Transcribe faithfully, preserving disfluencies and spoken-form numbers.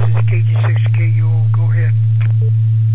is K G six K U O. Go ahead.